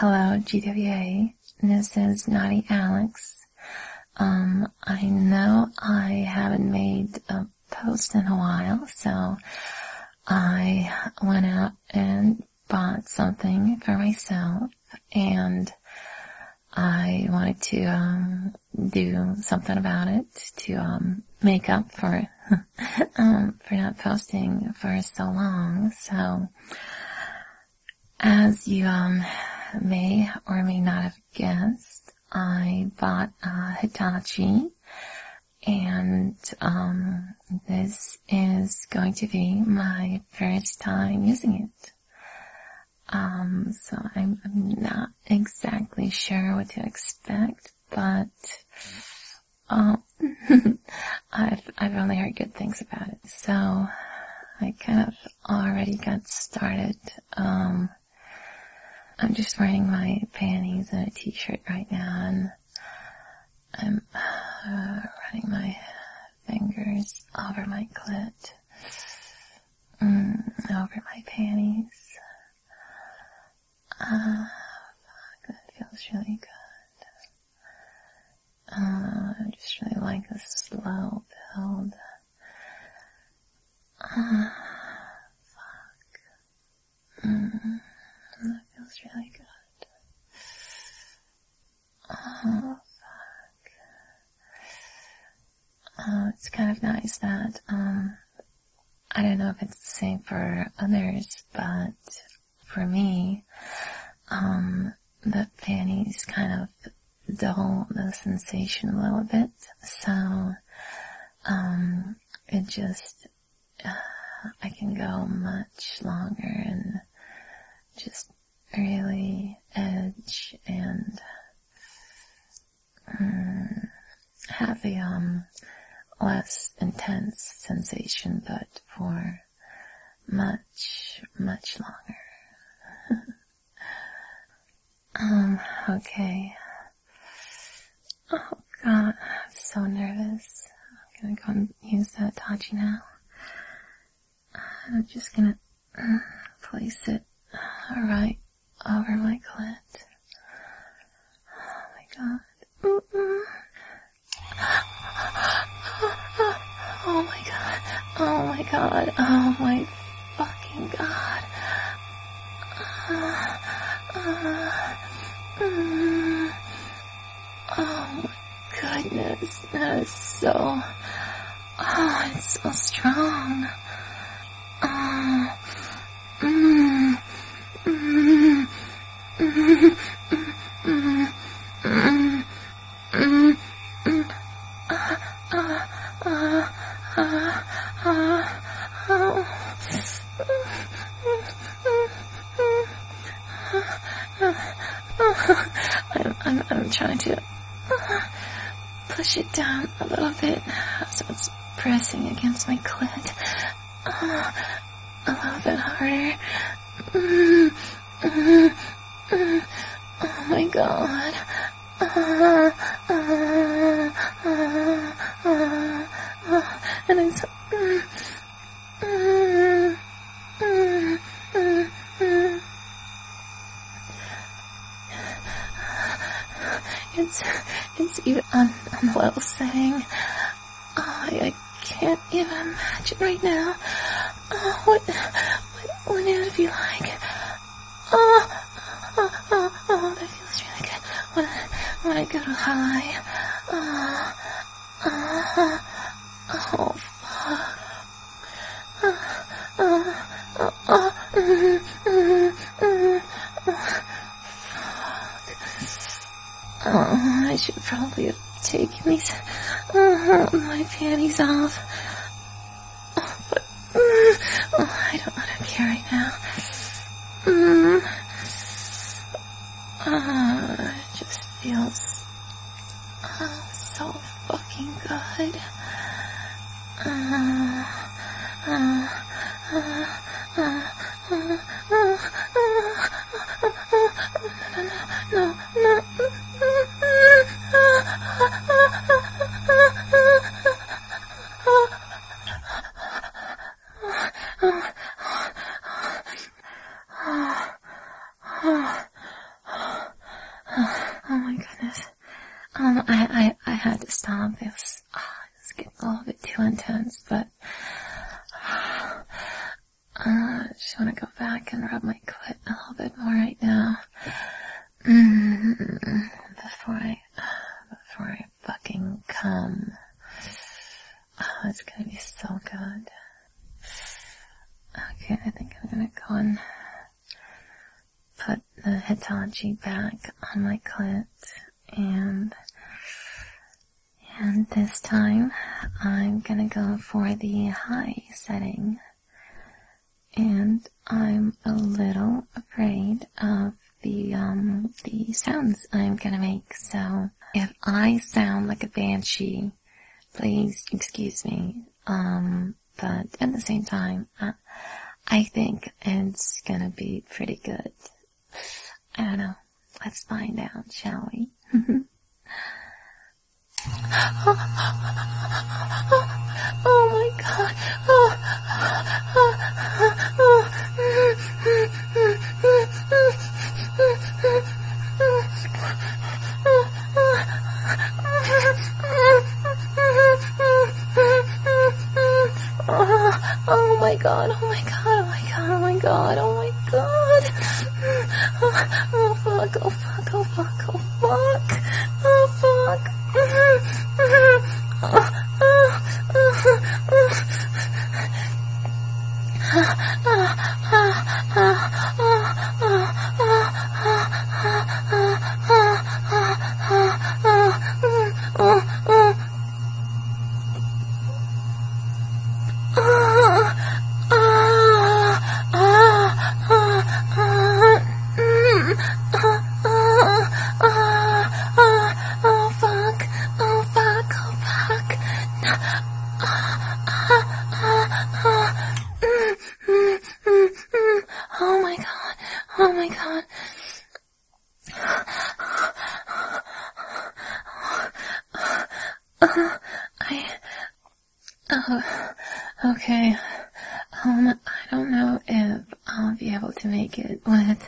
Hello, GWA. This is Naughty Alex. I know I haven't made a post in a while, so I went out and bought something for myself, and I wanted to do something about it to make up for for not posting for so long. So as you may or may not have guessed, I bought Hitachi, and this is going to be my first time using it. So I'm not exactly sure what to expect, but I've only heard good things about it. So I kind of already got started. I'm just wearing my panties and a t-shirt right now, and I'm running my fingers over my clit, over my panties. That feels really good. I just really like the slow build. That feels really good. Oh, fuck. It's kind of nice that, I don't know if it's the same for others, but for me, the panties kind of dull the sensation a little bit, so, it just, I can go much longer and just really edge and have the less intense sensation, but for much longer. Okay. Oh God, I'm so nervous. I'm gonna go and use the Hitachi now. I'm just gonna place it right over my clit. Oh my God. Oh my God. Oh my God. Oh my fucking God. Oh my goodness. That is so, it's so strong. I'm trying to push it down a little bit so it's pressing against my clit. A little bit harder. Oh my God. And it's it's even on the level setting. I can't even imagine right now. What it would be like. That feels really good. When I go to high. Oh, I should probably have taken these, my panties off. But, I don't want to be here right now. It just feels, so fucking good. No. I had to stop. It was getting a little bit too intense, but I just want to go back and rub my clit a little bit more right now. Before I fucking come. Oh, it's gonna be so good. Okay, I think I'm gonna go and put the Hitachi back on my clit, and this time I'm gonna go for the high setting, and I'm a little afraid of the sounds I'm gonna make, so if I sound like a banshee, please excuse me, but at the same time, I think it's gonna be pretty good. I don't know. Let's find out, shall we? Oh my god. Oh my god, oh my god, oh my god, oh my god, oh my god. Oh fuck, oh fuck, oh fuck, oh fuck. Oh fuck. Oh my god, oh my god. Okay. I don't know if I'll be able to make it with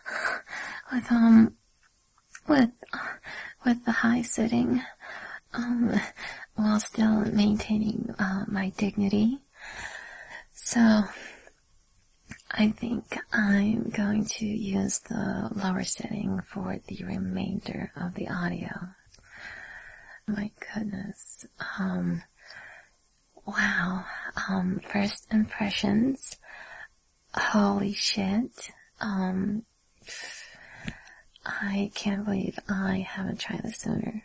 the high sitting, while still maintaining, my dignity. So, I think I'm going to use the lower setting for the remainder of the audio. My goodness. Wow. First impressions. Holy shit. I can't believe I haven't tried this sooner.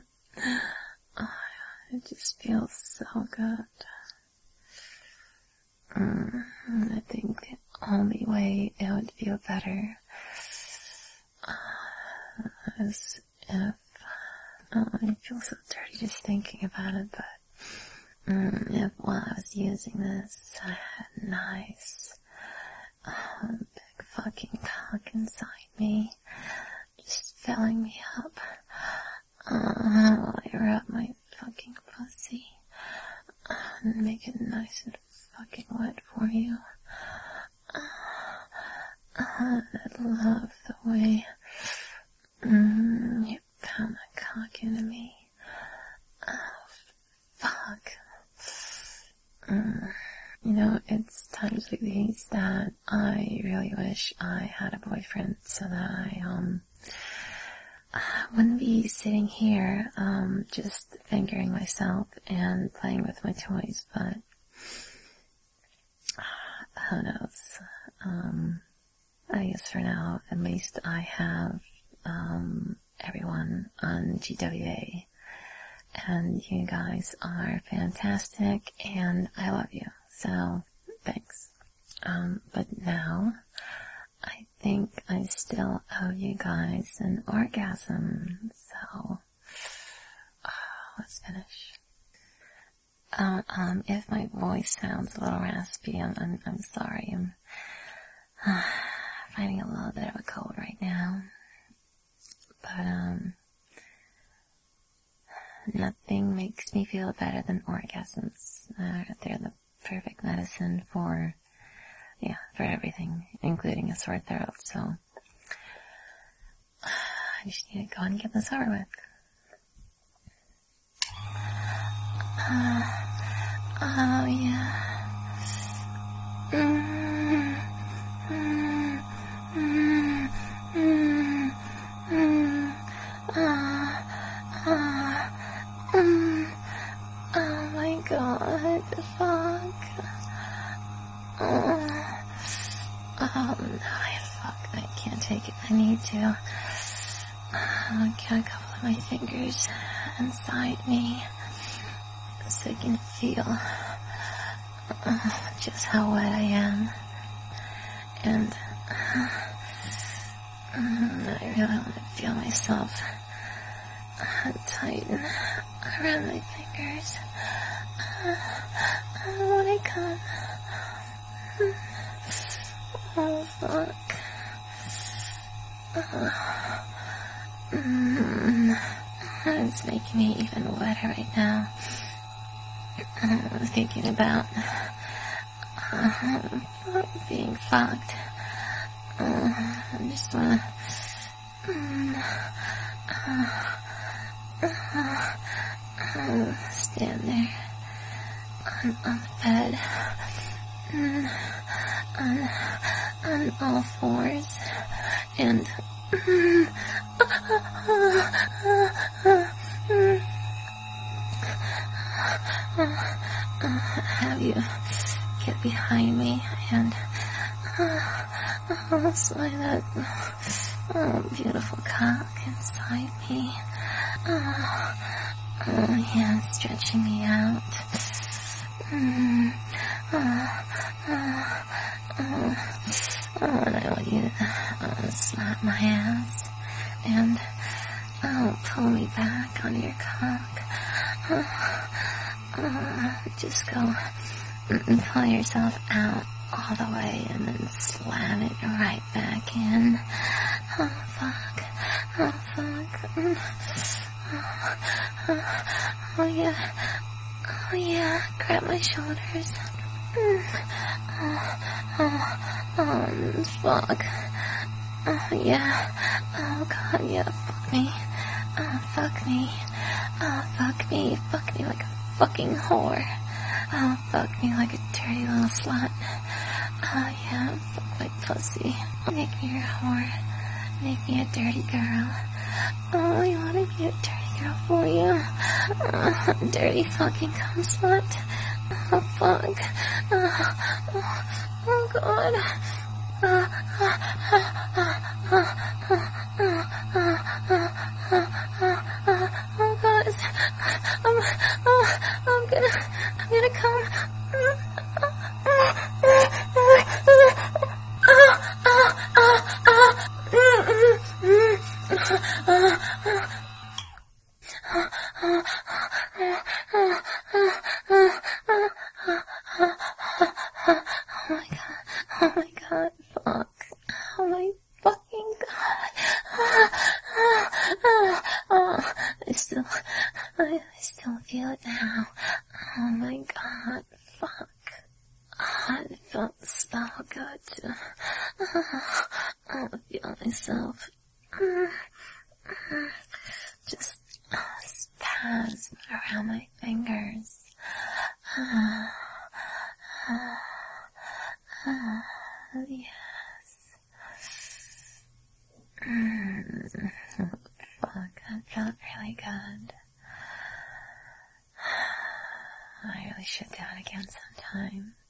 It just feels so good. I think the only way it would feel better is if I feel so dirty just thinking about it, but if while I was using this I had a nice big fucking cock inside me, just filling me up while I rub my fucking pussy and make it nice and fucking wet for you. I love the way you pound that cock into me. Oh, fuck. You know, it's times like these that I really wish I had a boyfriend so that I wouldn't be sitting here just fingering myself and playing with my toys, but who knows. I guess for now, at least I have everyone on GWA, and you guys are fantastic, and I love you, so thanks. But now, I think I still owe you guys an orgasm, so let's finish. If my voice sounds a little raspy, I'm sorry. I'm fighting a little bit of a cold right now. But, nothing makes me feel better than orgasms. They're the perfect medicine for everything, including a sore throat, so I just need to go and get this over with. to get a couple of my fingers inside me so I can feel just how wet I am. And I really want to feel myself tighten around my fingers when I come. Oh, fuck. It's making me even wetter right now. I'm thinking about being fucked. I just wanna stand there on the bed on all fours and have you get behind me and slide that beautiful cock inside me. Yeah, stretching me out. And I want you to slap my ass and pull me back on your cock. Just go and pull yourself out all the way and then slam it right back in. Oh, fuck. Oh, fuck. Oh, yeah. Oh, yeah. Grab my shoulders. Fuck. Oh, yeah. Oh, God, yeah. Fuck me. Oh, fuck me. Oh, fuck me. Fuck me like a fucking whore. Oh, fuck me like a dirty little slut. Oh, yeah. Fuck my pussy. Make me your whore. Make me a dirty girl. Oh, you want to be a dirty girl for you? Dirty fucking cum slut. Oh, fuck. Oh, God. Oh, God. I'm gonna come. Oh my God, fuck. Oh my fucking God. I still feel it now. Oh my God, fuck. It felt so good to feel myself just spasm around my fingers. Yes. Fuck, that felt really good. I really should do it again sometime.